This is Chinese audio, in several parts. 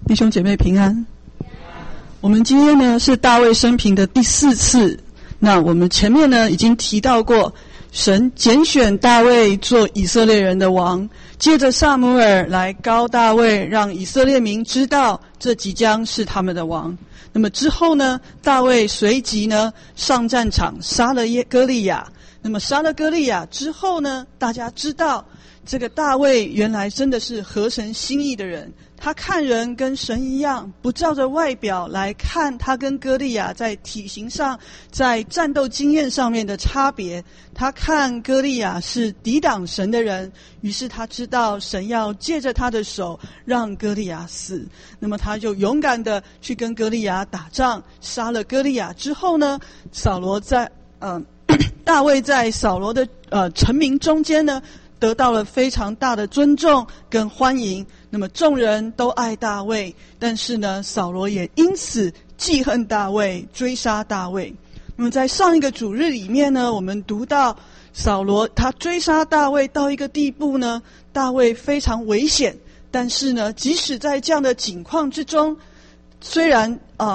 弟兄姐妹平安。我们今天呢是大卫生平的第4次。那我们前面呢已经提到过，神拣选大卫做以色列人的王，借着撒母耳来膏大卫，让以色列民知道这即将是他们的王。那么之后呢，大卫随即呢上战场杀了歌利亚。那么杀了歌利亚之后呢，大家知道这个大卫原来真的是合神心意的人，他看人跟神一样，不照着外表来看他跟歌利亚在体型上，在战斗经验上面的差别。他看歌利亚是抵挡神的人，于是他知道神要借着他的手让歌利亚死。那么他就勇敢的去跟歌利亚打仗，杀了歌利亚之后呢，大卫在扫罗的臣民中间呢得到了非常大的尊重跟欢迎。那么众人都爱大卫，但是呢，扫罗也因此记恨大卫，追杀大卫。那么在上一个主日里面呢，我们读到扫罗他追杀大卫到一个地步呢，大卫非常危险。但是呢，即使在这样的境况之中，虽然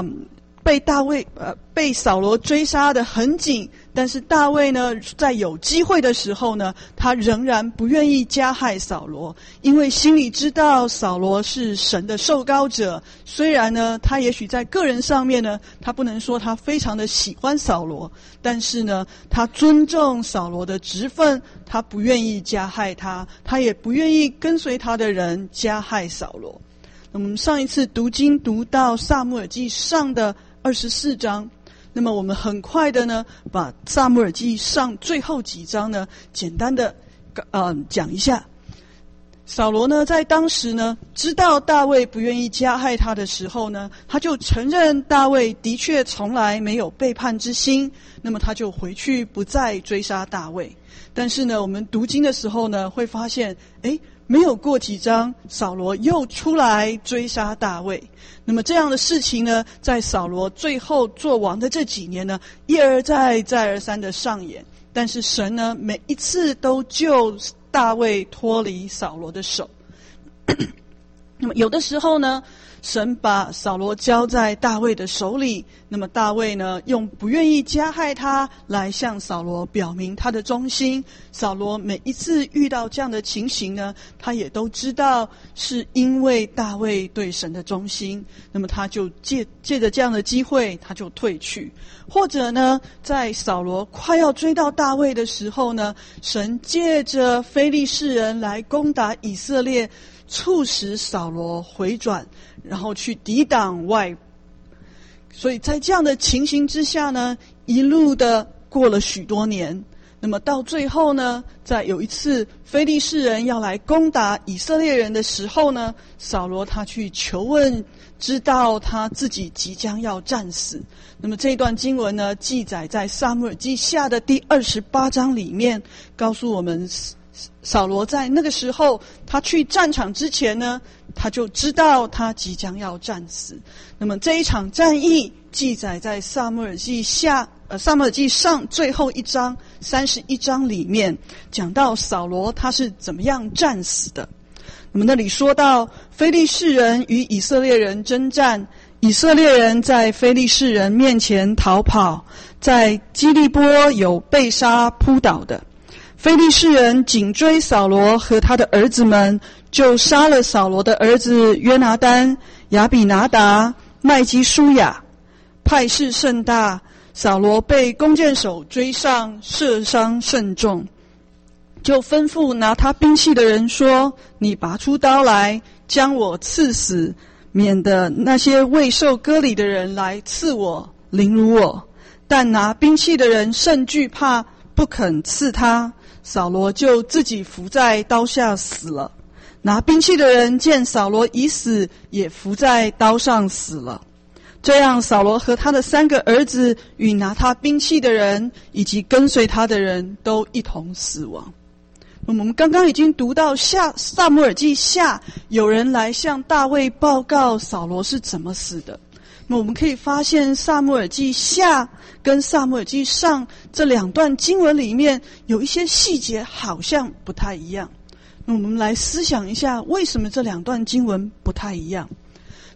被扫罗追杀得很紧，但是大卫呢，在有机会的时候呢，他仍然不愿意加害扫罗，因为心里知道扫罗是神的受膏者。虽然呢，他也许在个人上面呢，他不能说他非常的喜欢扫罗，但是呢，他尊重扫罗的职分，他不愿意加害他，他也不愿意跟随他的人加害扫罗。那么我们上一次读经读到撒母耳记上的24章，那么我们很快的呢，把撒母耳记上最后几章呢，简单的讲一下。扫罗呢，在当时呢，知道大卫不愿意加害他的时候呢，他就承认大卫的确从来没有背叛之心，那么他就回去不再追杀大卫。但是呢，我们读经的时候呢，会发现，没有过几章，扫罗又出来追杀大卫。那么这样的事情呢，在扫罗最后做王的这几年呢，一而再再而三的上演。但是神呢，每一次都救大卫脱离扫罗的手。那么有的时候呢，神把扫罗交在大卫的手里，那么大卫呢，用不愿意加害他来向扫罗表明他的忠心。扫罗每一次遇到这样的情形呢，他也都知道是因为大卫对神的忠心，那么他就借着这样的机会，他就退去。或者呢，在扫罗快要追到大卫的时候呢，神借着非利士人来攻打以色列，促使扫罗回转，然后去抵挡外。所以在这样的情形之下呢，一路的过了许多年。那么到最后呢，在有一次非利士人要来攻打以色列人的时候呢，扫罗他去求问，知道他自己即将要战死。那么这段经文呢，记载在撒母耳记下的第28章里面，告诉我们扫罗在那个时候，他去战场之前呢，他就知道他即将要战死。那么这一场战役记载在撒母耳记上最后一章31章里面，讲到扫罗他是怎么样战死的。那么那里说到，非利士人与以色列人征战，以色列人在非利士人面前逃跑，在基利波有被杀扑倒的。非利士人紧追扫罗和他的儿子们，就杀了扫罗的儿子约拿单、亚比拿达、麦基舒亚，派势甚大。扫罗被弓箭手追上，射伤甚重，就吩咐拿他兵器的人说：“你拔出刀来，将我刺死，免得那些未受割礼的人来刺我，凌辱我。”但拿兵器的人甚惧怕，不肯刺他。扫罗就自己伏在刀下死了。拿兵器的人见扫罗已死，也伏在刀上死了。这样，扫罗和他的3个儿子与拿他兵器的人以及跟随他的人都一同死亡。我们刚刚已经读到撒母耳记下，有人来向大卫报告扫罗是怎么死的。那我们可以发现，撒母耳记下跟撒母耳记上这2段经文里面有一些细节好像不太一样。那我们来思想一下，为什么这2段经文不太一样？那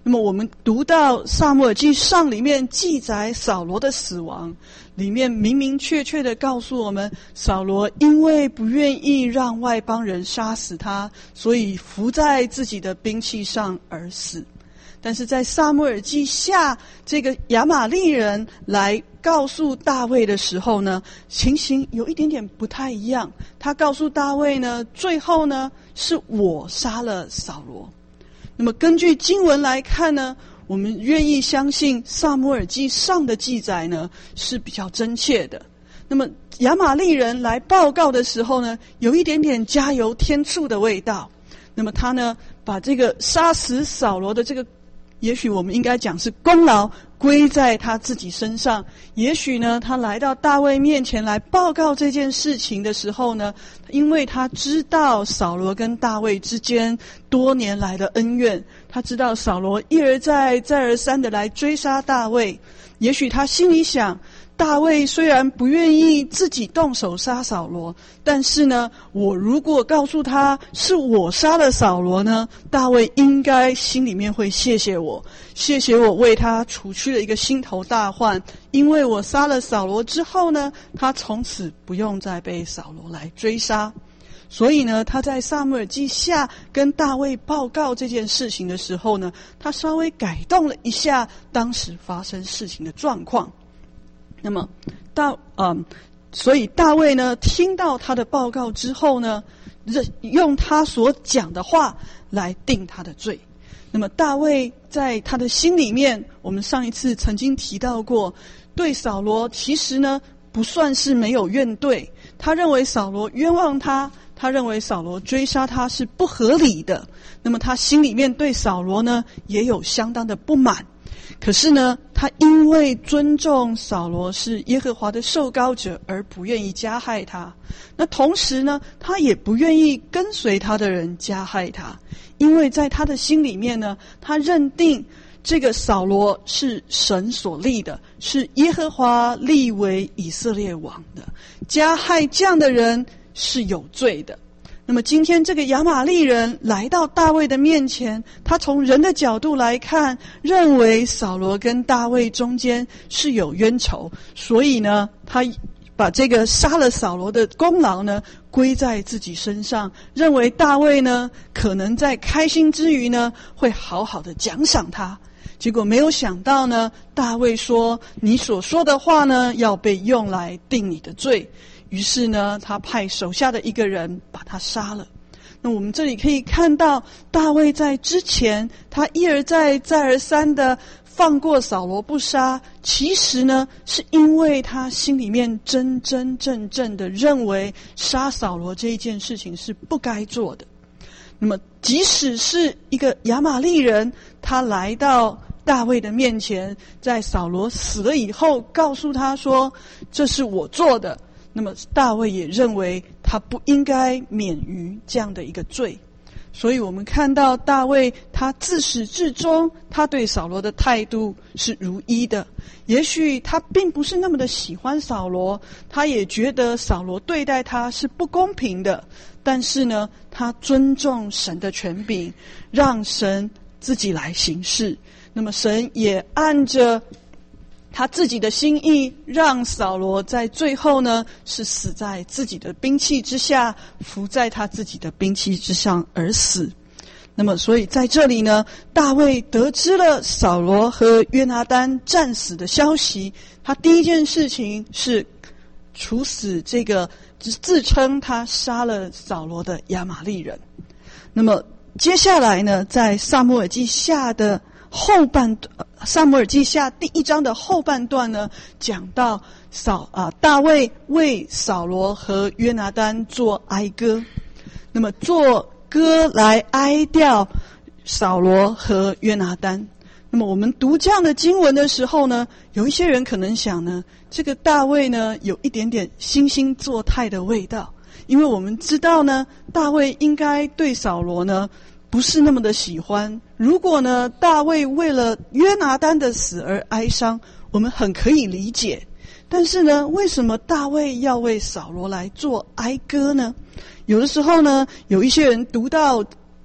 那么我们读到撒母耳记上里面记载扫罗的死亡，里面明明确确的告诉我们，扫罗因为不愿意让外邦人杀死他，所以伏在自己的兵器上而死。但是在撒母耳记下，这个亚玛利人来告诉大卫的时候呢，情形有一点点不太一样。他告诉大卫呢，最后呢是我杀了扫罗。那么根据经文来看呢，我们愿意相信撒母耳记上的记载呢是比较真切的。那么亚玛利人来报告的时候呢，有一点点加油添醋的味道。那么他呢把这个杀死扫罗的这个，也许我们应该讲是功劳，归在他自己身上。也许呢，他来到大卫面前来报告这件事情的时候呢，因为他知道扫罗跟大卫之间多年来的恩怨，他知道扫罗一而再再而三的来追杀大卫。也许他心里想，大卫虽然不愿意自己动手杀扫罗，但是呢，我如果告诉他是我杀了扫罗呢，大卫应该心里面会谢谢我为他除去了一个心头大患。因为我杀了扫罗之后呢，他从此不用再被扫罗来追杀。所以呢，他在撒母耳记下跟大卫报告这件事情的时候呢，他稍微改动了一下当时发生事情的状况。那么所以大卫呢听到他的报告之后呢，用他所讲的话来定他的罪。那么大卫在他的心里面，我们上一次曾经提到过，对扫罗其实呢不算是没有怨怼，他认为扫罗冤枉他，他认为扫罗追杀他是不合理的。那么他心里面对扫罗呢也有相当的不满。可是呢，他因为尊重扫罗是耶和华的受膏者而不愿意加害他。那同时呢，他也不愿意跟随他的人加害他，因为在他的心里面呢，他认定这个扫罗是神所立的，是耶和华立为以色列王的，加害这样的人是有罪的。那么今天这个亚玛利人来到大卫的面前，他从人的角度来看，认为扫罗跟大卫中间是有冤仇，所以呢，他把这个杀了扫罗的功劳呢归在自己身上，认为大卫呢可能在开心之余呢会好好的奖赏他。结果没有想到呢，大卫说，你所说的话呢要被用来定你的罪。于是呢，他派手下的一个人把他杀了。那我们这里可以看到，大卫在之前他一而再再而三的放过扫罗不杀，其实呢是因为他心里面真真正正的认为杀扫罗这一件事情是不该做的。那么即使是一个亚玛利人，他来到大卫的面前，在扫罗死了以后告诉他说，这是我做的，那么大卫也认为他不应该免于这样的一个罪。所以我们看到大卫他自始至终他对扫罗的态度是如一的。也许他并不是那么的喜欢扫罗，他也觉得扫罗对待他是不公平的，但是呢，他尊重神的权柄，让神自己来行事。那么神也按着他自己的心意，让扫罗在最后呢是死在自己的兵器之下，伏在他自己的兵器之上而死。那么所以在这里呢，大卫得知了扫罗和约拿单战死的消息，他第一件事情是处死这个自称他杀了扫罗的亚玛利人。那么接下来呢，在撒母耳记下的撒母耳记下第1章的后半段呢，讲到大卫为扫罗和约拿单做哀歌。那么做歌来哀悼扫罗和约拿单。那么我们读这样的经文的时候呢，有一些人可能想呢，这个大卫呢有一点点惺惺作态的味道。因为我们知道呢，大卫应该对扫罗呢不是那么的喜欢。如果呢，大卫为了约拿单的死而哀伤，我们很可以理解。但是呢，为什么大卫要为扫罗来做哀歌呢？有的时候呢，有一些人读到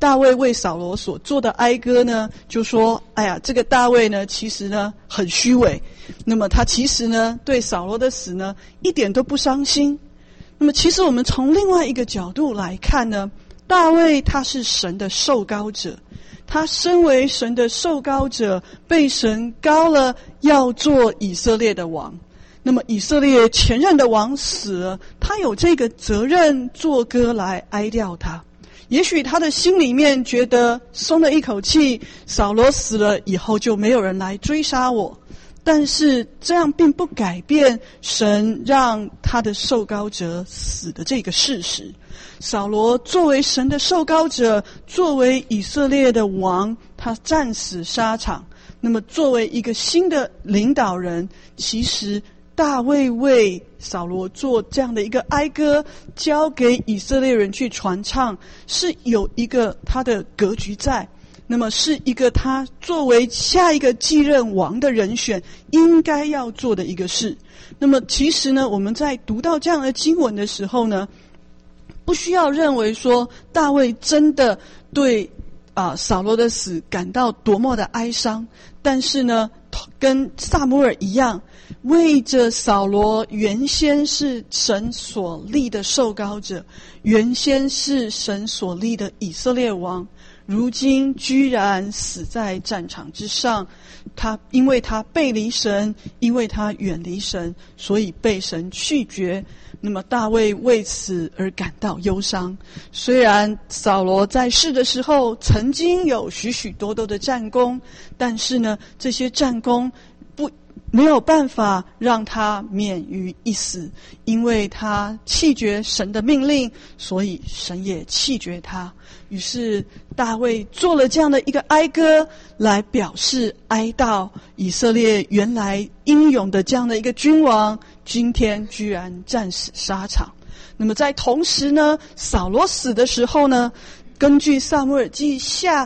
大卫为扫罗所做的哀歌呢，就说哎呀，这个大卫呢其实呢很虚伪，那么他其实呢对扫罗的死呢一点都不伤心。那么其实我们从另外一个角度来看呢，大卫他是神的受膏者，他身为神的受膏者，被神膏了要做以色列的王。那么以色列前任的王死了，他有这个责任作歌来哀悼他。也许他的心里面觉得松了一口气，扫罗死了以后就没有人来追杀我，但是这样并不改变神让他的受膏者死的这个事实。扫罗作为神的受膏者，作为以色列的王，他战死沙场。那么作为一个新的领导人，其实大卫为扫罗做这样的一个哀歌，交给以色列人去传唱，是有一个他的格局在，那么是一个他作为下一个继任王的人选应该要做的一个事。那么其实呢，我们在读到这样的经文的时候呢，不需要认为说大卫真的对扫罗的死感到多么的哀伤，但是呢跟撒母耳一样，为着扫罗原先是神所立的受膏者，原先是神所立的以色列王，如今居然死在战场之上。因为他背离神，因为他远离神，所以被神拒绝。那么大卫为此而感到忧伤。虽然扫罗在世的时候曾经有许许多多的战功，但是呢，这些战功没有办法让他免于一死，因为他弃绝神的命令，所以神也弃绝他。于是大卫做了这样的一个哀歌，来表示哀悼以色列原来英勇的这样的一个君王，今天居然战死沙场。那么在同时呢，扫罗死的时候呢，根据撒母耳记上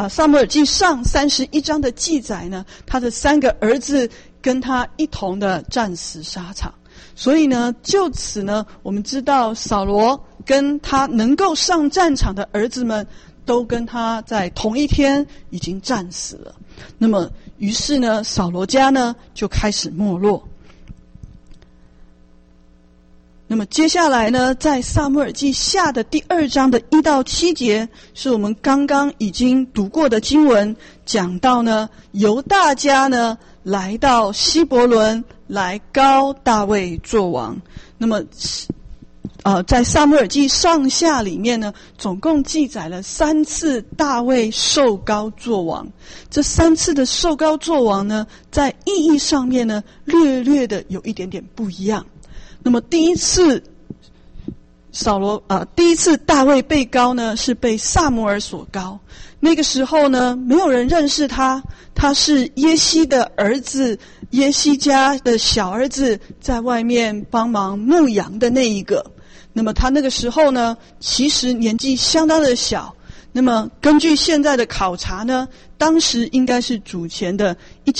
31章的记载呢，他的3个儿子跟他一同的战死沙场。所以呢，就此呢，我们知道扫罗跟他能够上战场的儿子们都跟他在同一天已经战死了。那么于是呢，扫罗家呢就开始没落。那么接下来呢，在撒母耳记下的第2章的1到7节，是我们刚刚已经读过的经文，讲到呢，犹大家呢来到希伯伦来膏大卫做王。那么在撒母耳记上下里面呢，总共记载了3次大卫受膏做王。这3次的受膏做王呢，在意义上面呢，略略的有一点点不一样。那么第一次大卫被膏呢，是被撒母耳所膏。那个时候呢，没有人认识他，他是耶西的儿子，耶西家的小儿子，在外面帮忙牧羊的那一个。那么他那个时候呢，其实年纪相当的小。那么根据现在的考察呢，当时应该是主前的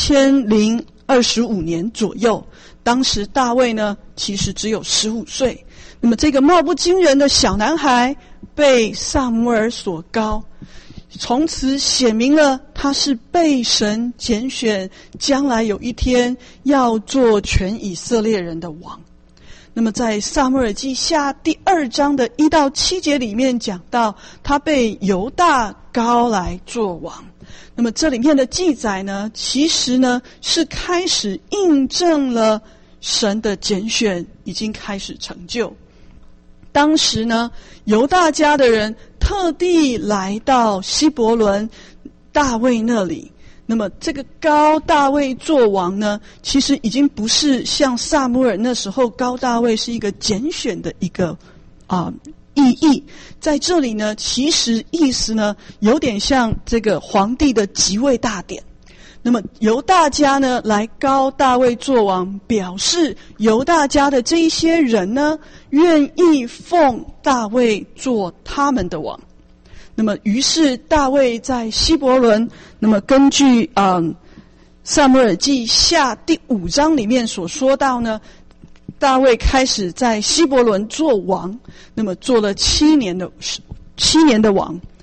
1025年左右。当时大卫呢，其实只有15岁。那么这个貌不惊人的小男孩被撒母耳所膏，从此显明了他是被神拣选，将来有一天要做全以色列人的王。那么在撒母耳记下第2章的1到7节里面讲到，他被犹大膏来做王。那么这里面的记载呢，其实呢是开始印证了神的拣选已经开始成就。当时呢，犹大家的人特地来到希伯伦大卫那里。那么这个膏大卫做王呢，其实已经不是像撒母耳那时候膏大卫是一个拣选的一个意义。在这里呢，其实意思呢有点像这个皇帝的即位大典。那么犹大家呢来膏大卫做王，表示犹大家的这一些人呢愿意奉大卫做他们的王。那么于是大卫在希伯伦，那么根据撒母耳记下第5章里面所说到呢，大卫开始在希伯伦做王，那么做了7年的王。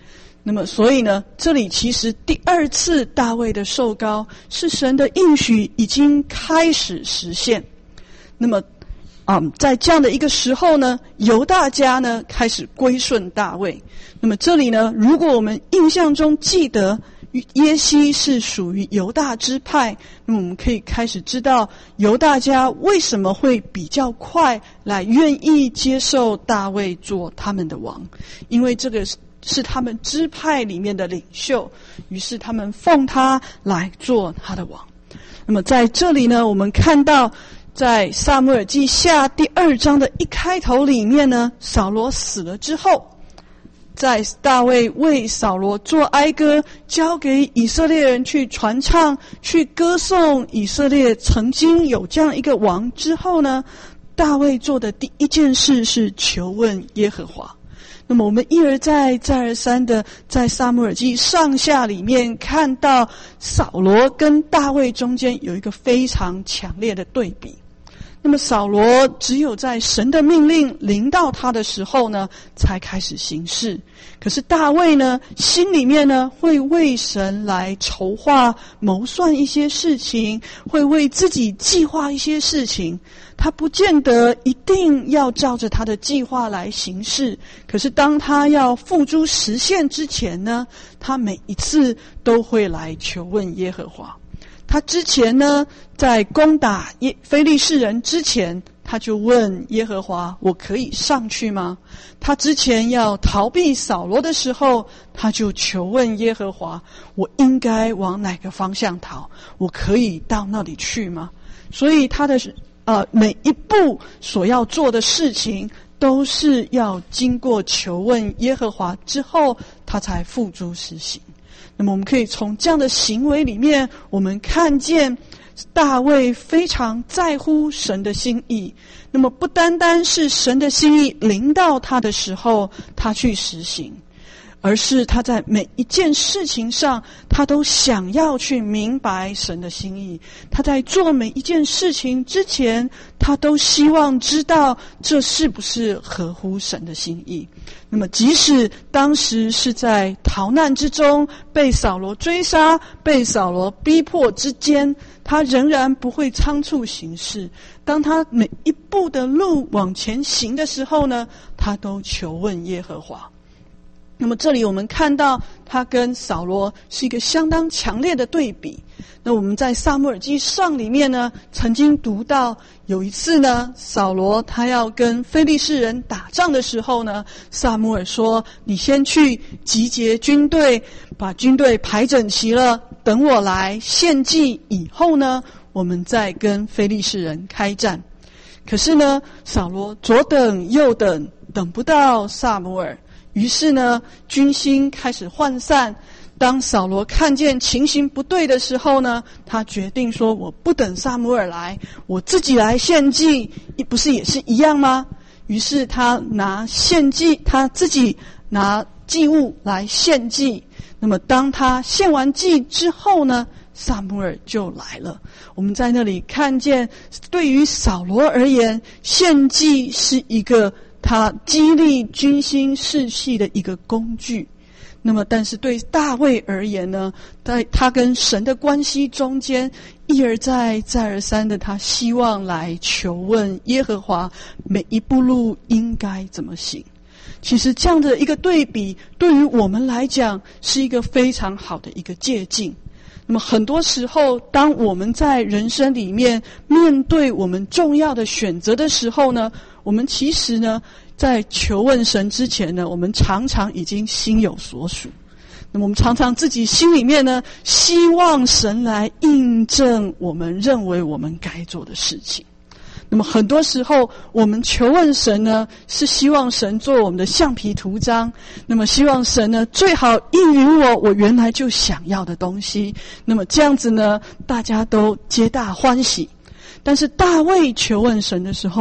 那么所以呢，这里其实第二次大卫的受膏是神的应许已经开始实现。那么在这样的一个时候呢，犹大家呢开始归顺大卫。那么这里呢，如果我们印象中记得耶西是属于犹大支派，那么我们可以开始知道犹大家为什么会比较快来愿意接受大卫做他们的王，因为这个是他们支派里面的领袖，于是他们奉他来做他的王。那么在这里呢，我们看到在撒母耳记下第2章的一开头里面呢，扫罗死了之后，在大卫为扫罗做哀歌，交给以色列人去传唱，去歌颂以色列曾经有这样一个王之后呢，大卫做的第一件事是求问耶和华。那么我们一而再再而三的在撒母耳记上下里面看到扫罗跟大卫中间有一个非常强烈的对比。那么扫罗只有在神的命令临到他的时候呢，才开始行事。可是大卫呢，心里面呢会为神来筹划谋算一些事情，会为自己计划一些事情。他不见得一定要照着他的计划来行事，可是当他要付诸实现之前呢，他每一次都会来求问耶和华。他之前呢，在攻打非利士人之前，他就问耶和华，我可以上去吗？他之前要逃避扫罗的时候，他就求问耶和华，我应该往哪个方向逃？我可以到那里去吗？所以他的每一步所要做的事情都是要经过求问耶和华之后，他才付诸实行。那么我们可以从这样的行为里面，我们看见大卫非常在乎神的心意。那么不单单是神的心意临到他的时候他去实行，而是他在每一件事情上，他都想要去明白神的心意。他在做每一件事情之前，他都希望知道这是不是合乎神的心意。那么即使当时是在逃难之中，被扫罗追杀，被扫罗逼迫之间，他仍然不会仓促行事。当他每一步的路往前行的时候呢，他都求问耶和华。那么这里我们看到他跟扫罗是一个相当强烈的对比。那我们在撒母耳记上里面呢，曾经读到有一次呢，扫罗他要跟非利士人打仗的时候呢，撒母耳说，你先去集结军队，把军队排整齐了，等我来献祭以后呢，我们再跟非利士人开战。可是呢，扫罗左等右等，等不到撒母耳，于是呢，军心开始涣散。当扫罗看见情形不对的时候呢，他决定说，我不等撒母耳来，我自己来献祭，不是也是一样吗？于是他自己拿祭物来献祭。那么当他献完祭之后呢，撒母耳就来了。我们在那里看见，对于扫罗而言，献祭是一个他激励军心士气的一个工具。那么但是对大卫而言呢，在他跟神的关系中间，一而再再而三的他希望来求问耶和华每一步路应该怎么行。其实这样的一个对比对于我们来讲是一个非常好的一个借鉴。那么很多时候，当我们在人生里面面对我们重要的选择的时候呢，我们其实呢，在求问神之前呢，我们常常已经心有所属。那么我们常常自己心里面呢，希望神来印证我们认为我们该做的事情。那么很多时候我们求问神呢，是希望神做我们的橡皮图章，那么希望神呢最好应允我原来就想要的东西，那么这样子呢大家都皆大欢喜。但是大卫求问神的时候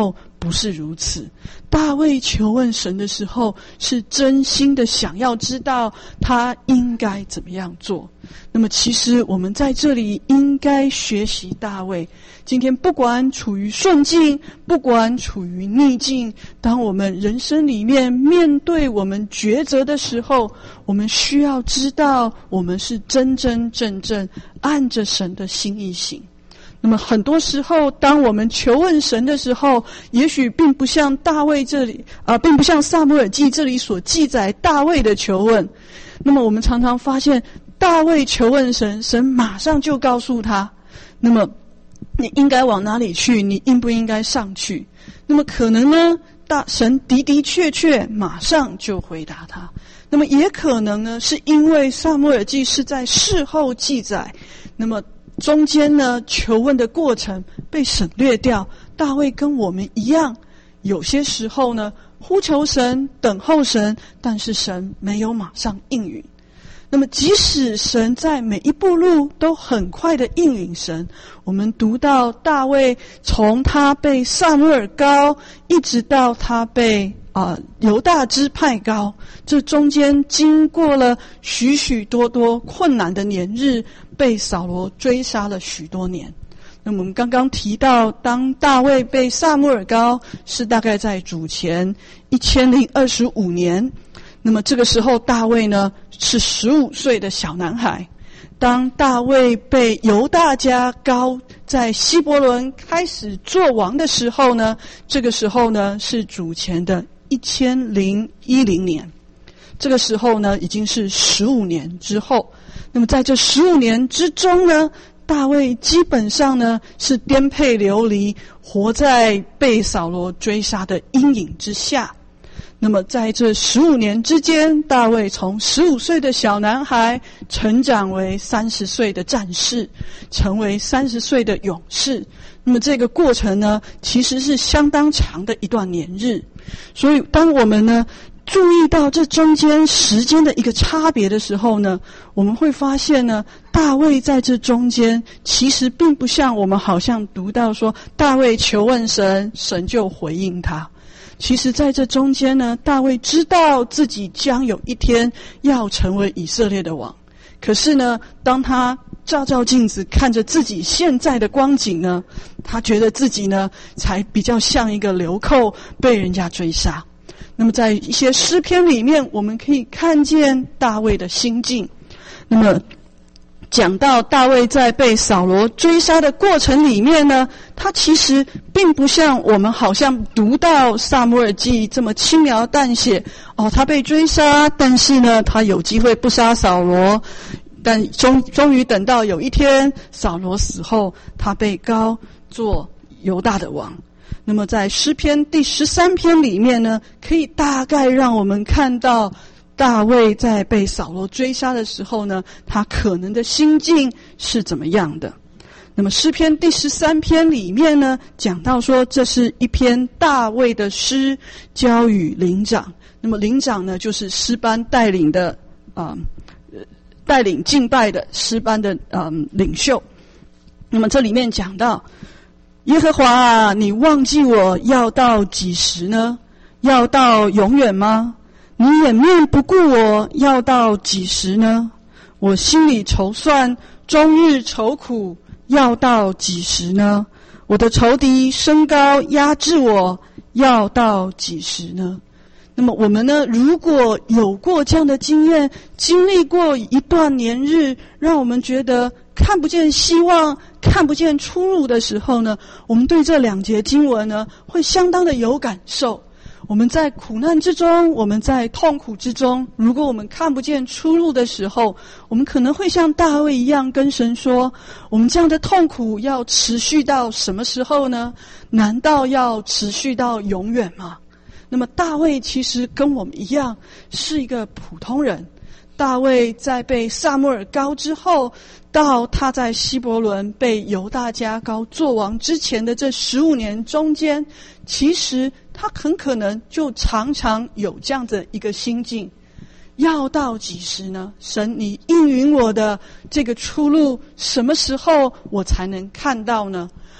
不是如此。大卫求问神的时候，是真心的想要知道他应该怎么样做。那么其实我们在这里应该学习大卫，今天不管处于顺境，不管处于逆境，当我们人生里面面对我们抉择的时候，我们需要知道我们是真真正正按着神的心意行。那么很多时候当我们求问神的时候，也许并不像大卫这里并不像撒母耳记这里所记载大卫的求问。那么我们常常发现大卫求问神，神马上就告诉他，那么你应该往哪里去，你应不应该上去。那么可能呢，神的的确确马上就回答他。那么也可能呢，是因为撒母耳记是在事后记载，那么中间呢求问的过程被省略掉。大卫跟我们一样，有些时候呢呼求神，等候神，但是神没有马上应允。那么即使神在每一步路都很快的应允神，我们读到大卫从他被撒母耳膏一直到他被犹大支派膏，这中间经过了许许多多困难的年日，被扫罗追杀了许多年。那么我们刚刚提到，当大卫被撒母耳膏是大概在主前1025年，那么这个时候大卫呢是15岁的小男孩。当大卫被犹大家膏在希伯伦开始做王的时候呢，这个时候呢是主前的1010年，这个时候呢已经是15年之后。那么在这15年之中呢，大卫基本上呢是颠沛流离，活在被扫罗追杀的阴影之下。那么在这15年之间，大卫从15岁的小男孩成长为30岁的战士，成为30岁的勇士。那么这个过程呢，其实是相当长的一段年日。所以当我们呢注意到这中间时间的一个差别的时候呢，我们会发现呢，大卫在这中间其实并不像我们好像读到说大卫求问神，神就回应他。其实在这中间呢，大卫知道自己将有一天要成为以色列的王。可是呢，当他照镜子看着自己现在的光景呢，他觉得自己呢才比较像一个流寇被人家追杀。那么在一些诗篇里面，我们可以看见大卫的心境。那么讲到大卫在被扫罗追杀的过程里面呢，他其实并不像我们好像读到撒母耳记这么轻描淡写，他被追杀，但是呢他有机会不杀扫罗，但终于等到有一天扫罗死后，他被膏做犹大的王。那么在诗篇第13篇里面呢，可以大概让我们看到大卫在被扫罗追杀的时候呢，他可能的心境是怎么样的。那么诗篇第13篇里面呢，讲到说这是一篇大卫的诗，交与灵长。那么灵长呢，就是诗班带领的带领敬拜的诗班的领袖。那么这里面讲到，耶和华啊，你忘记我要到几时呢？要到永远吗？你掩面不顾我要到几时呢？我心里筹算，终日愁苦，要到几时呢？我的仇敌升高压制我，要到几时呢？那么我们呢，如果有过这样的经验，经历过一段年日，让我们觉得看不见希望，看不见出路的时候呢，我们对这2节经文呢会相当的有感受。我们在苦难之中，我们在痛苦之中，如果我们看不见出路的时候，我们可能会像大卫一样跟神说，我们这样的痛苦要持续到什么时候呢？难道要持续到永远吗？那么大卫其实跟我们一样是一个普通人。大卫在被撒母耳膏之后，到他在希伯伦被犹大家膏做王之前的这15年中间，其实他很可能就常常有这样的一个心境，要到几时呢？神，你应允我的这个出路，什么时候我才能看到呢？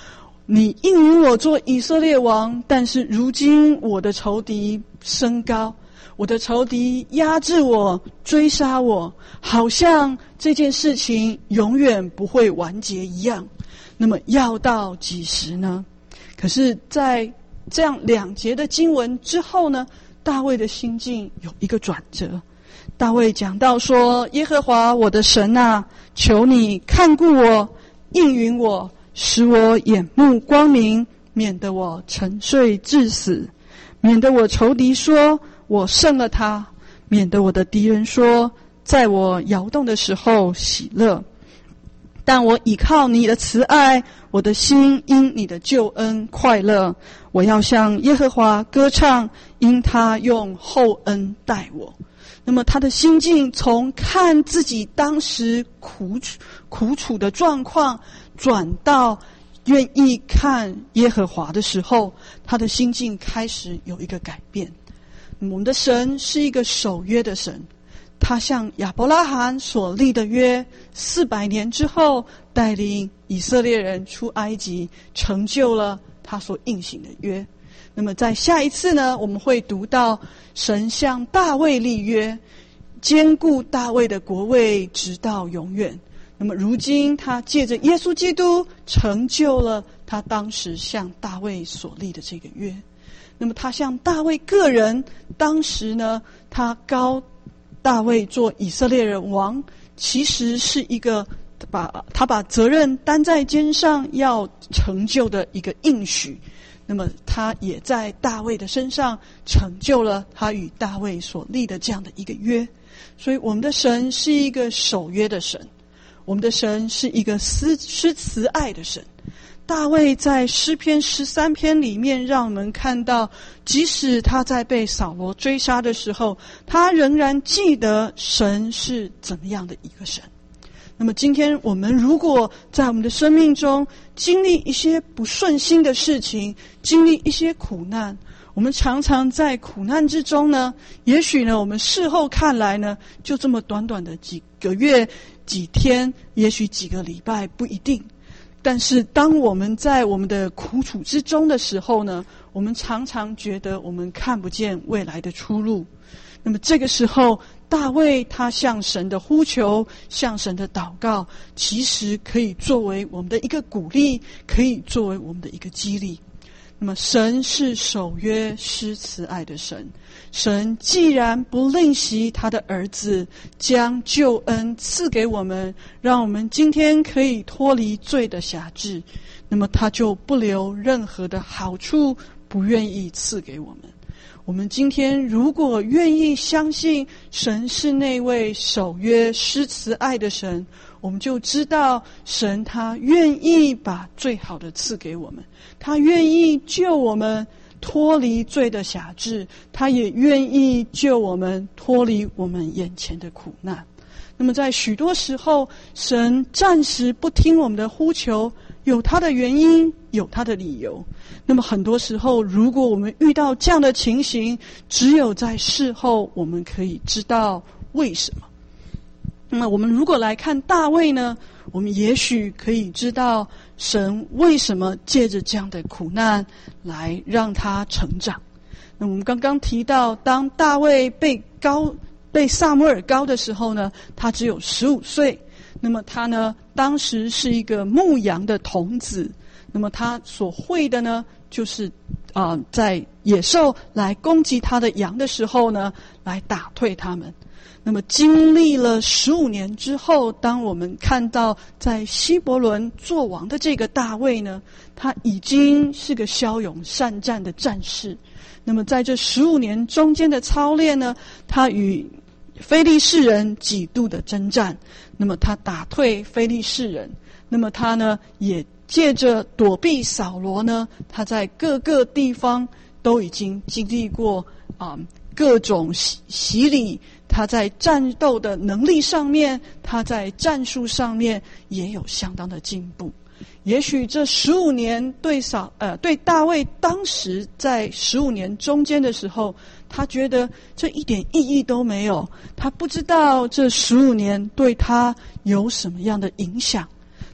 你应允我做以色列王，但是如今我的仇敌升高，我的仇敌压制我，追杀我，好像这件事情永远不会完结一样。那么要到几时呢？可是在这样2节的经文之后呢，大卫的心境有一个转折。大卫讲到说，耶和华我的神啊，求你看顾我，应允我，使我眼目光明，免得我沉睡致死，免得我仇敌说我胜了他，免得我的敌人说在我摇动的时候喜乐。但我倚靠你的慈爱，我的心因你的救恩快乐。我要向耶和华歌唱，因他用厚恩待我。那么他的心境从看自己当时苦楚的状况，转到愿意看耶和华的时候，他的心境开始有一个改变。我们的神是一个守约的神，他向亚伯拉罕所立的约，400年之后带领以色列人出埃及，成就了他所应许的约。那么在下一次呢，我们会读到神向大卫立约，坚固大卫的国位直到永远。那么如今他借着耶稣基督成就了他当时向大卫所立的这个约。那么他向大卫个人，当时呢，他高大卫做以色列人王，其实是一个他把责任担在肩上要成就的一个应许。那么他也在大卫的身上成就了他与大卫所立的这样的一个约。所以我们的神是一个守约的神，我们的神是一个施慈爱的神。大卫在诗篇13篇里面让我们看到，即使他在被扫罗追杀的时候，他仍然记得神是怎么样的一个神。那么今天我们如果在我们的生命中经历一些不顺心的事情，经历一些苦难，我们常常在苦难之中呢，也许呢我们事后看来呢，就这么短短的几个月几天，也许几个礼拜，不一定。但是当我们在我们的苦楚之中的时候呢，我们常常觉得我们看不见未来的出路。那么这个时候，大卫他向神的呼求，向神的祷告，其实可以作为我们的一个鼓励，可以作为我们的一个激励。那么神是守约施慈爱的神，神既然不吝惜他的儿子，将救恩赐给我们，让我们今天可以脱离罪的辖制，那么他就不留任何的好处不愿意赐给我们。我们今天如果愿意相信神是那位守约施慈爱的神，我们就知道神他愿意把最好的赐给我们，他愿意救我们脱离罪的辖制，他也愿意救我们脱离我们眼前的苦难。那么在许多时候，神暂时不听我们的呼求，有他的原因，有他的理由。那么很多时候，如果我们遇到这样的情形，只有在事后我们可以知道为什么。那么我们如果来看大卫呢，我们也许可以知道神为什么借着这样的苦难来让他成长。那我们刚刚提到，当大卫被撒母耳膏的时候呢，他只有15岁。那么他呢，当时是一个牧羊的童子。那么他所会的呢，就是在野兽来攻击他的羊的时候呢，来打退他们。那么经历了15年之后，当我们看到在希伯伦做王的这个大卫呢，他已经是个骁勇善战的战士。那么在这15年中间的操练呢，他与非利士人几度的征战，那么他打退非利士人。那么他呢，也借着躲避扫罗呢，他在各个地方都已经经历过各种洗礼，他在战斗的能力上面，他在战术上面也有相当的进步。也许这15年对大卫当时在15年中间的时候，他觉得这一点意义都没有，他不知道这15年对他有什么样的影响。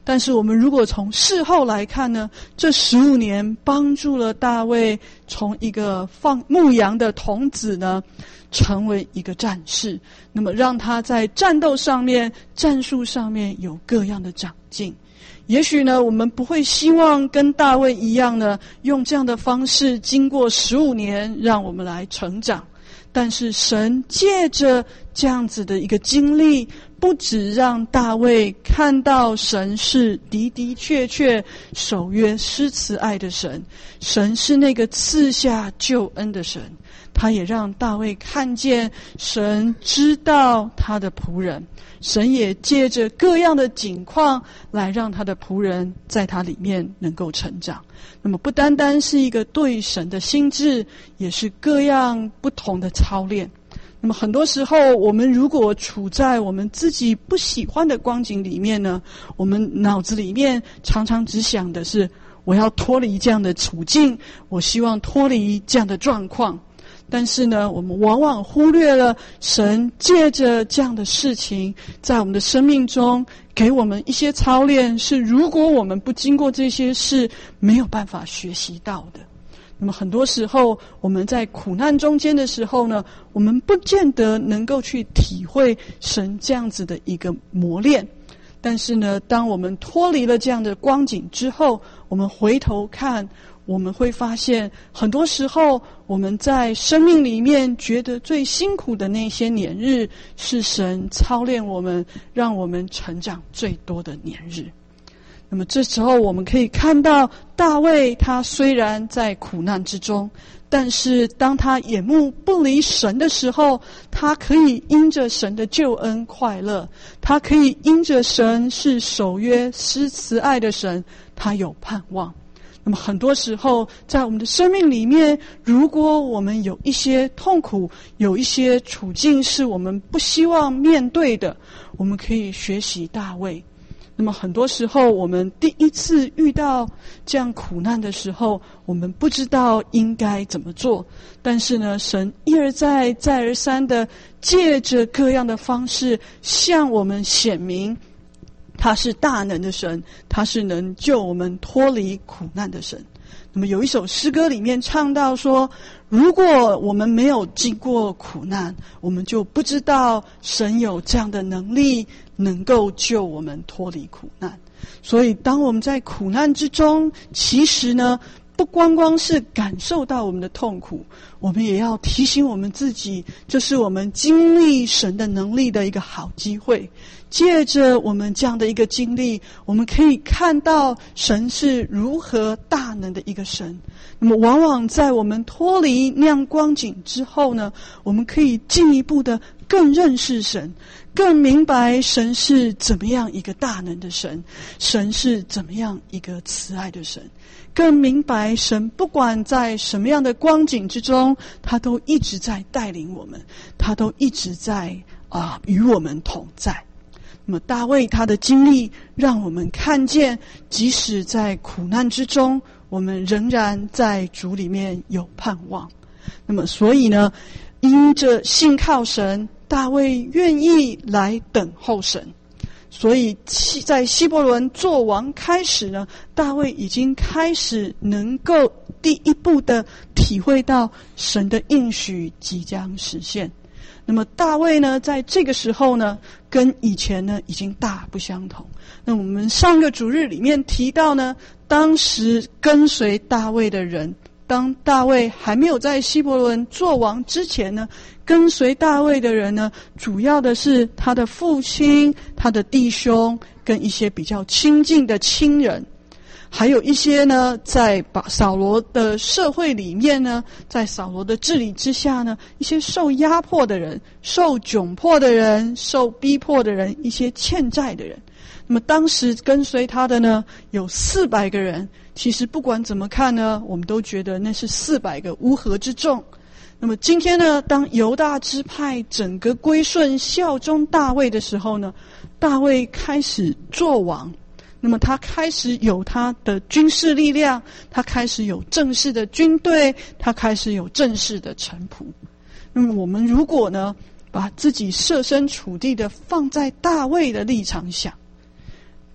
但是我们如果从事后来看呢，这15年帮助了大卫从一个牧羊的童子呢，成为一个战士，那么让他在战斗上面、战术上面有各样的长进。也许呢，我们不会希望跟大卫一样呢，用这样的方式经过15年让我们来成长。但是神借着这样子的一个经历，不只让大卫看到神是的的确确守约施慈爱的神，神是那个赐下救恩的神，他也让大卫看见神知道他的仆人，神也借着各样的景况来让他的仆人在他里面能够成长。那么不单单是一个对神的心志，也是各样不同的操练。那么很多时候我们如果处在我们自己不喜欢的光景里面呢，我们脑子里面常常只想的是我要脱离这样的处境，我希望脱离这样的状况。但是呢，我们往往忽略了神借着这样的事情在我们的生命中给我们一些操练，是如果我们不经过这些事没有办法学习到的。那么很多时候我们在苦难中间的时候呢，我们不见得能够去体会神这样子的一个磨练。但是呢，当我们脱离了这样的光景之后，我们回头看，我们会发现很多时候我们在生命里面觉得最辛苦的那些年日，是神操练我们让我们成长最多的年日。那么这时候我们可以看到大卫他虽然在苦难之中，但是当他眼目不离神的时候，他可以因着神的救恩快乐，他可以因着神是守约施慈爱的神，他有盼望。那么很多时候在我们的生命里面，如果我们有一些痛苦，有一些处境是我们不希望面对的，我们可以学习大卫。那么很多时候我们第一次遇到这样苦难的时候，我们不知道应该怎么做，但是呢，神一而再再而三的借着各样的方式向我们显明他是大能的神，他是能救我们脱离苦难的神。那么有一首诗歌里面唱到说，如果我们没有经过苦难，我们就不知道神有这样的能力能够救我们脱离苦难。所以当我们在苦难之中，其实呢，不光光是感受到我们的痛苦，我们也要提醒我们自己，这是我们经历神的能力的一个好机会。借着我们这样的一个经历，我们可以看到神是如何大能的一个神。那么往往在我们脱离那样光景之后呢，我们可以进一步的更认识神，更明白神是怎么样一个大能的神，神是怎么样一个慈爱的神，更明白神不管在什么样的光景之中，他都一直在带领我们，他都一直在与我们同在。那么大卫他的经历让我们看见，即使在苦难之中，我们仍然在主里面有盼望。那么所以呢，因着信靠神，大卫愿意来等候神。所以在希伯伦做王开始呢，大卫已经开始能够第一步的体会到神的应许即将实现。那么大卫呢，在这个时候呢，跟以前呢已经大不相同。那我们上个主日里面提到呢，当时跟随大卫的人，当大卫还没有在希伯伦做王之前呢，跟随大卫的人呢，主要的是他的父亲、他的弟兄跟一些比较亲近的亲人。还有一些呢，在扫罗的社会里面呢，在扫罗的治理之下呢，一些受压迫的人、受窘迫的人、受逼迫的人、一些欠债的人。那么当时跟随他的呢，有400个人。其实不管怎么看呢，我们都觉得那是400个乌合之众。那么今天呢，当犹大支派整个归顺效忠大卫的时候呢，大卫开始做王。那么他开始有他的军事力量，他开始有正式的军队，他开始有正式的臣仆。那么我们如果呢，把自己设身处地的放在大卫的立场想，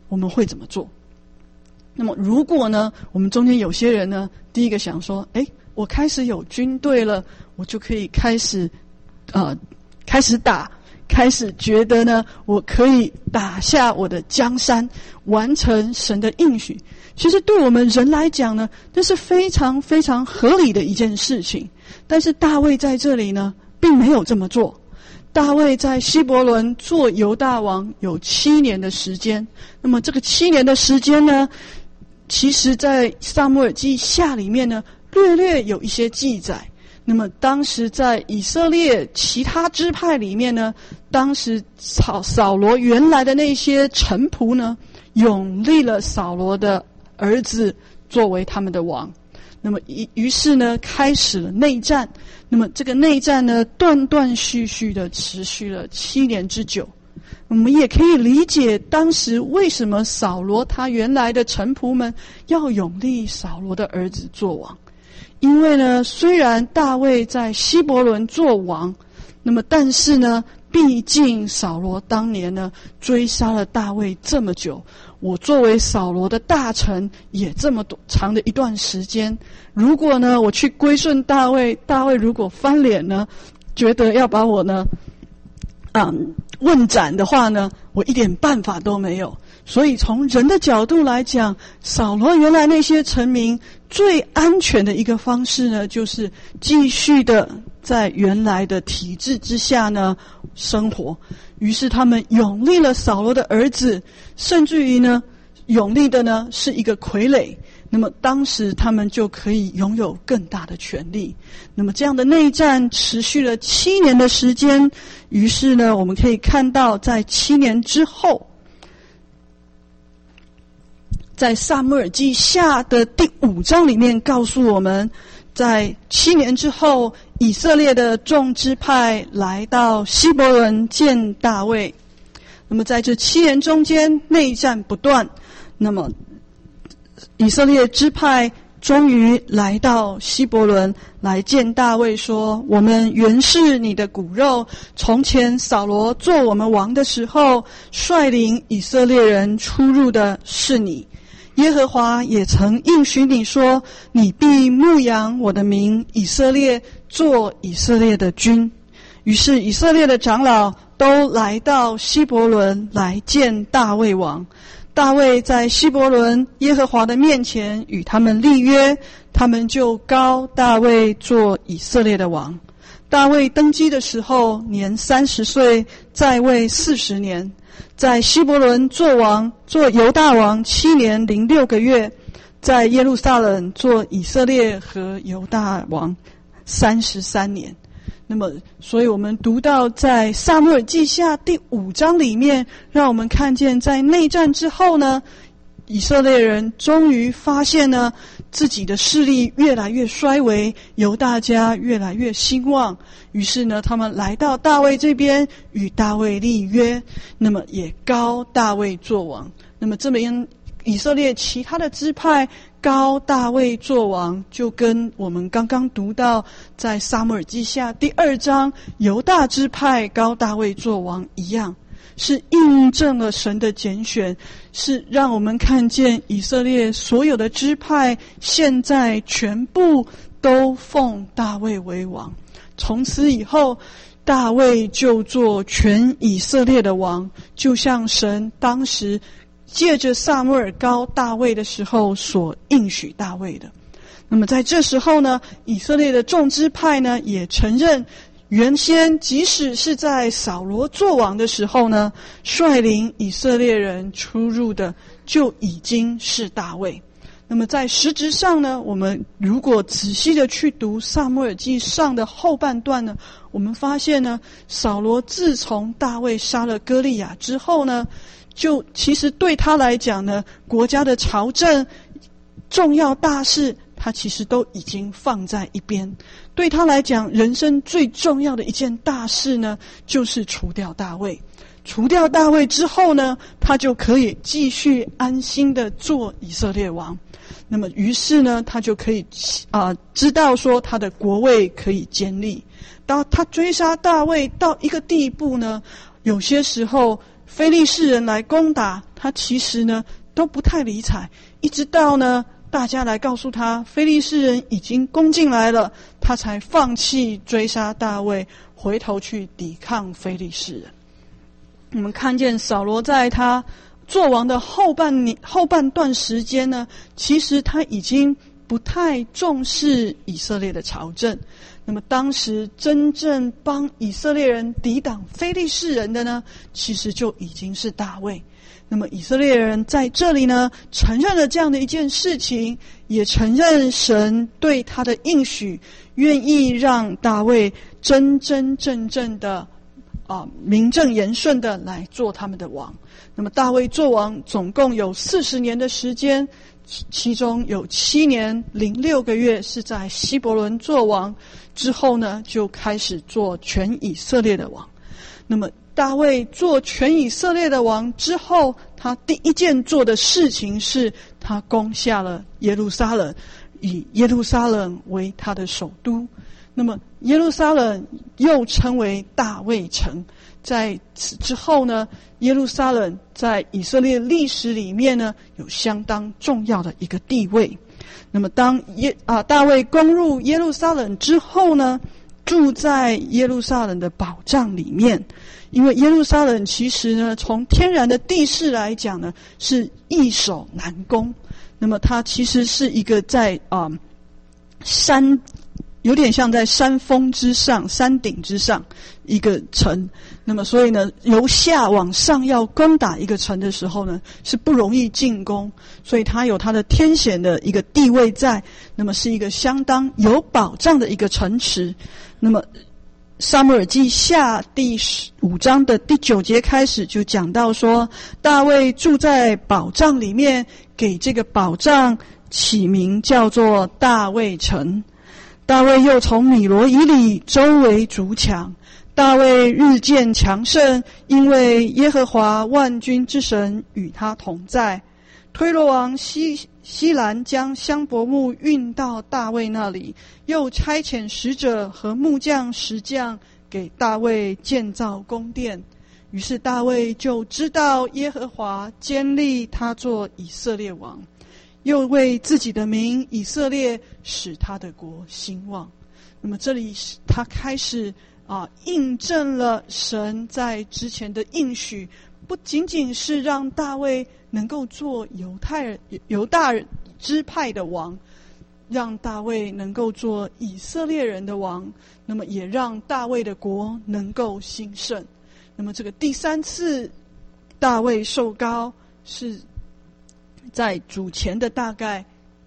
我们会怎么做？那么如果呢，我们中间有些人呢，第一个想说，我开始有军队了，我就可以开始打，开始觉得呢，我可以打下我的江山，完成神的应许。其实对我们人来讲呢，这是非常非常合理的一件事情。但是大卫在这里呢，并没有这么做。大卫在希伯伦做犹大王有7年的时间。那么这个7年的时间呢，其实在撒母耳记下里面呢，略略有一些记载。那么当时在以色列其他支派里面呢，当时扫罗原来的那些臣仆呢，拥立了扫罗的儿子作为他们的王。那么于是呢，开始了内战。那么这个内战呢，断断续续的持续了7年之久。我们也可以理解当时为什么扫罗他原来的臣仆们要拥立扫罗的儿子做王。因为呢，虽然大卫在希伯伦做王，那么但是呢，毕竟扫罗当年呢追杀了大卫这么久，我作为扫罗的大臣也这么长的一段时间，如果呢我去归顺大卫，大卫如果翻脸呢，觉得要把我呢问斩的话呢，我一点办法都没有。所以从人的角度来讲，扫罗原来那些臣民最安全的一个方式呢，就是继续的在原来的体制之下呢生活。于是他们拥立了扫罗的儿子，甚至于呢拥立的呢是一个傀儡。那么当时他们就可以拥有更大的权力。那么这样的内战持续了7年的时间。于是呢，我们可以看到在7年之后，在撒母耳记下的第5章里面告诉我们，在7年之后，以色列的众支派来到希伯伦见大卫。那么在这7年中间，内战不断。那么以色列支派终于来到希伯伦来见大卫，说：我们原是你的骨肉，从前扫罗做我们王的时候，率领以色列人出入的是你。耶和华也曾应许你说，你必牧养我的民以色列，做以色列的君。于是以色列的长老都来到希伯伦来见大卫王。大卫在希伯伦耶和华的面前与他们立约，他们就膏大卫做以色列的王。大卫登基的时候年30岁，在位40年。在希伯伦做王，做犹大王7年06个月，在耶路撒冷做以色列和犹大王33年。那么所以我们读到在撒母耳记下第5章里面，让我们看见在内战之后呢，以色列人终于发现呢，自己的势力越来越衰微，犹大家越来越兴旺。于是呢，他们来到大卫这边，与大卫立约，那么也膏大卫做王。那么这边以色列其他的支派膏大卫做王，就跟我们刚刚读到在撒母耳记下第2章犹大支派膏大卫做王一样，是印证了神的拣选，是让我们看见以色列所有的支派现在全部都奉大卫为王。从此以后，大卫就做全以色列的王，就像神当时借着撒母耳膏大卫的时候所应许大卫的。那么在这时候呢，以色列的众支派呢也承认，原先即使是在扫罗做王的时候呢，率领以色列人出入的就已经是大卫。那么在实质上呢，我们如果仔细的去读撒母耳记上的后半段呢，我们发现呢，扫罗自从大卫杀了歌利亚之后呢，就其实对他来讲呢，国家的朝政重要大事他其实都已经放在一边。对他来讲，人生最重要的一件大事呢，就是除掉大卫。除掉大卫之后呢，他就可以继续安心的做以色列王。那么于是呢，他就可以知道说他的国位可以坚立。当他追杀大卫到一个地步呢，有些时候非利士人来攻打， 他其实呢都不太理睬，一直到呢大家来告诉他非利士人已经攻进来了，他才放弃追杀大卫，回头去抵抗非利士人。我们看见扫罗在他做王的后半段时间呢，其实他已经不太重视以色列的朝政。那么当时真正帮以色列人抵挡非利士人的呢，其实就已经是大卫。那么以色列人在这里呢，承认了这样的一件事情，也承认神对他的应许，愿意让大卫真真正正的名正言顺的来做他们的王。那么大卫做王总共有40年的时间，其中有7年06个月是在希伯伦做王，之后呢就开始做全以色列的王。那么大卫做全以色列的王之后，他第一件做的事情是他攻下了耶路撒冷，以耶路撒冷为他的首都。那么耶路撒冷又称为大卫城。在此之后呢，耶路撒冷在以色列历史里面呢有相当重要的一个地位。那么当大卫攻入耶路撒冷之后呢，住在耶路撒冷的宝藏里面。因为耶路撒冷其实呢，从天然的地势来讲呢，是易守难攻。那么它其实是一个在山，有点像在山峰之上、山顶之上一个城。那么所以呢，由下往上要攻打一个城的时候呢，是不容易进攻，所以它有它的天险的一个地位在。那么是一个相当有保障的一个城池。那么撒母耳记下第5章的第9节开始就讲到说，大卫住在宝藏里面，给这个宝藏起名叫做大卫城。大卫又从米罗以里周围筑墙，大卫日渐强盛，因为耶和华万军之神与他同在。推罗王西兰将香柏木运到大卫那里，又差遣使者和木匠、石匠给大卫建造宫殿。于是大卫就知道耶和华坚立他做以色列王，又为自己的名以色列使他的国兴旺。那么这里他开始印证了神在之前的应许，不仅仅是让大卫能够做犹大支派的王，让大卫能够做以色列人的王，那么也让大卫的国能够兴盛。那么这个第3次大卫受膏是在主前的大概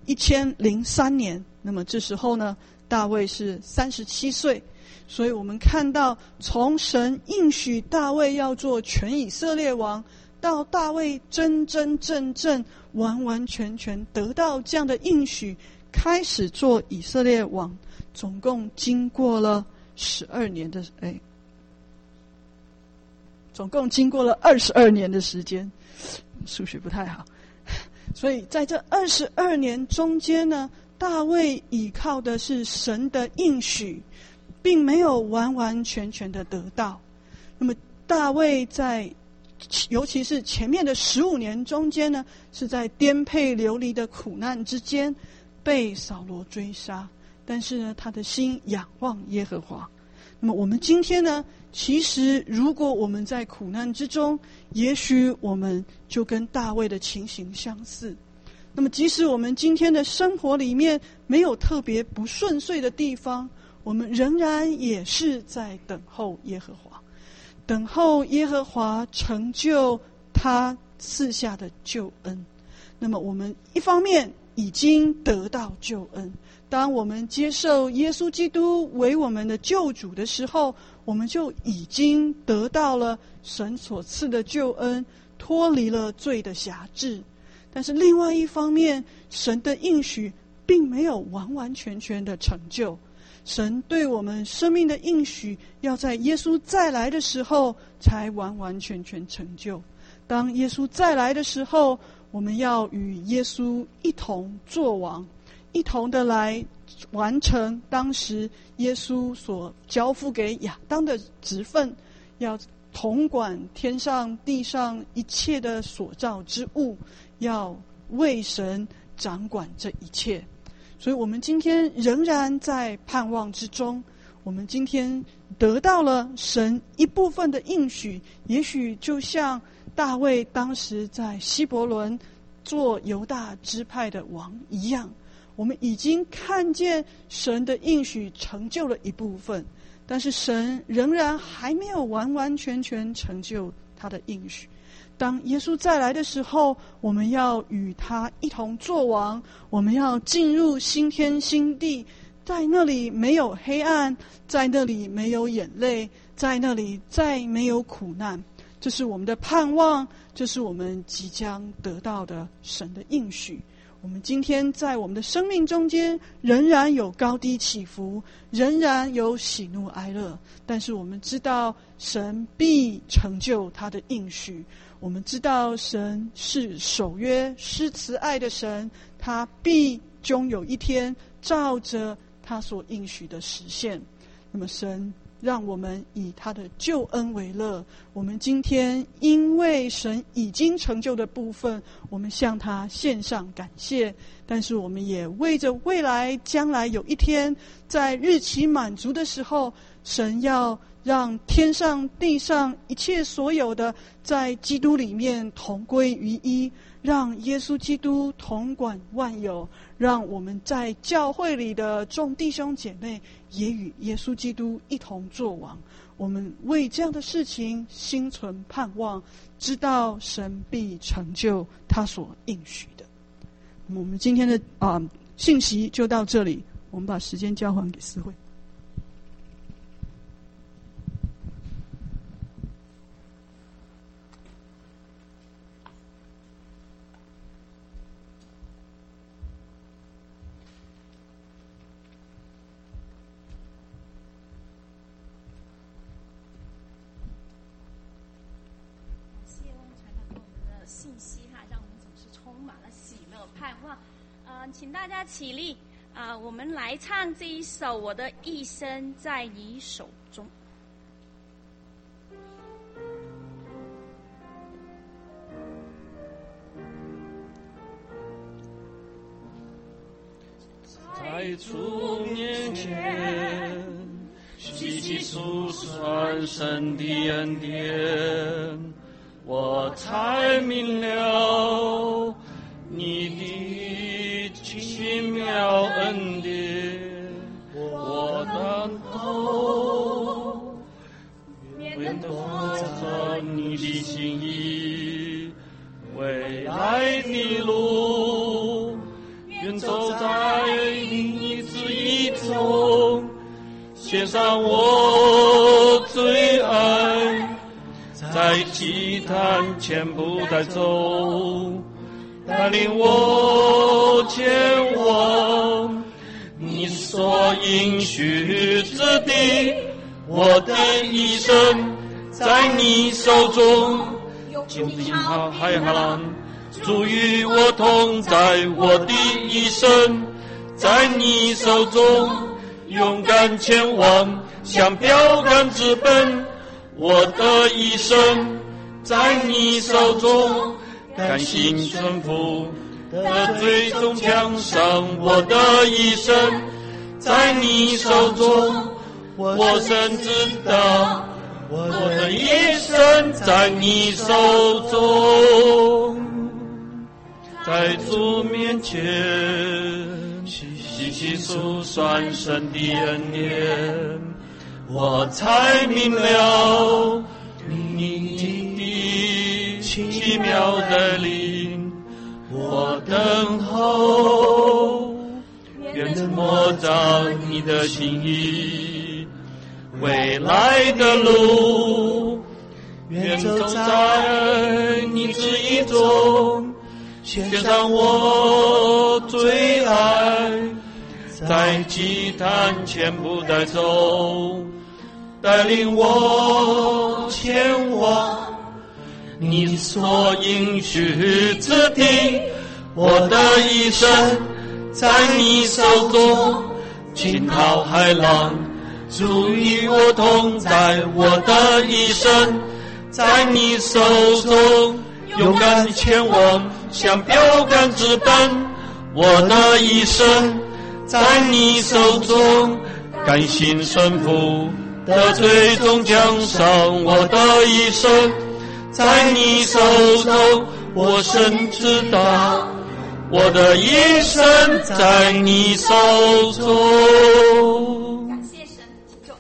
1003年，那么这时候呢，大卫是37岁。所以我们看到从神应许大卫要做全以色列王，到大卫真真正正完完全全得到这样的应许，开始做以色列王，总共经过了22年的时间，数学不太好。所以在这22年中间呢，大卫倚靠的是神的应许，并没有完完全全的得到。那么大卫在尤其是前面的15年中间呢，是在颠沛流离的苦难之间被扫罗追杀，但是呢，他的心仰望耶和华。那么我们今天呢，其实如果我们在苦难之中，也许我们就跟大卫的情形相似。那么即使我们今天的生活里面没有特别不顺遂的地方，我们仍然也是在等候耶和华，等候耶和华成就他赐下的救恩。那么我们一方面已经得到救恩，当我们接受耶稣基督为我们的救主的时候，我们就已经得到了神所赐的救恩，脱离了罪的辖制。但是另外一方面，神的应许并没有完完全全的成就。神对我们生命的应许，要在耶稣再来的时候才完完全全成就。当耶稣再来的时候，我们要与耶稣一同作王，一同的来完成当时耶稣所交付给亚当的职分，要统管天上地上一切的所造之物，要为神掌管这一切。所以我们今天仍然在盼望之中，我们今天得到了神一部分的应许，也许就像大卫当时在希伯伦做犹大支派的王一样，我们已经看见神的应许成就了一部分，但是神仍然还没有完完全全成就他的应许。当耶稣再来的时候，我们要与他一同作王，我们要进入新天新地，在那里没有黑暗，在那里没有眼泪，在那里再没有苦难。这是我们的盼望，这是我们即将得到的神的应许。我们今天在我们的生命中间仍然有高低起伏，仍然有喜怒哀乐，但是我们知道神必成就他的应许。我们知道神是守约施慈爱的神，他必终有一天照着他所应许的实现。那么神让我们以他的救恩为乐，我们今天因为神已经成就的部分，我们向他献上感谢，但是我们也为着未来将来有一天在日期满足的时候，神要让天上地上一切所有的在基督里面同归于一，让耶稣基督统管万有，让我们在教会里的众弟兄姐妹也与耶稣基督一同作王。我们为这样的事情心存盼望，知道神必成就他所应许的。那么我们今天的信息就到这里，我们把时间交还给思慧。 请大家起立我们来唱这一首《我的一生在你手中》。 在主面前细细数算神的恩典，我才明了你的奇妙恩典。我当头愿多着你的心意，未来的路愿走在你旨意中，献上我最爱，在祭坛全部带走，带领我前往你所应许之地。我的一生在你手中，惊涛骇浪主与我同在。我的一生在你手中，勇敢前往向标杆直奔。我的一生在你手中，甘心顺服的最终奖赏。我的一生在你手中，我深知道我的一生在你手中。在主面前细细数算神的恩典，我才明了你的奇妙的灵。我等候愿摸着你的心意，未来的路愿走在你旨意中，献上我最爱，在祭坛全部带走，带领我前往你所应许之地。我的一生在你手中，惊涛骇浪主与我同在。我的一生在你手中，勇敢前往，向标杆直奔。我的一生在你手中，甘心顺服的最终奖赏。我的一生在你手中，我深知道，我的一生在你手中。 感谢神，请坐。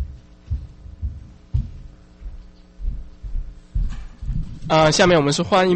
下面我们是欢迎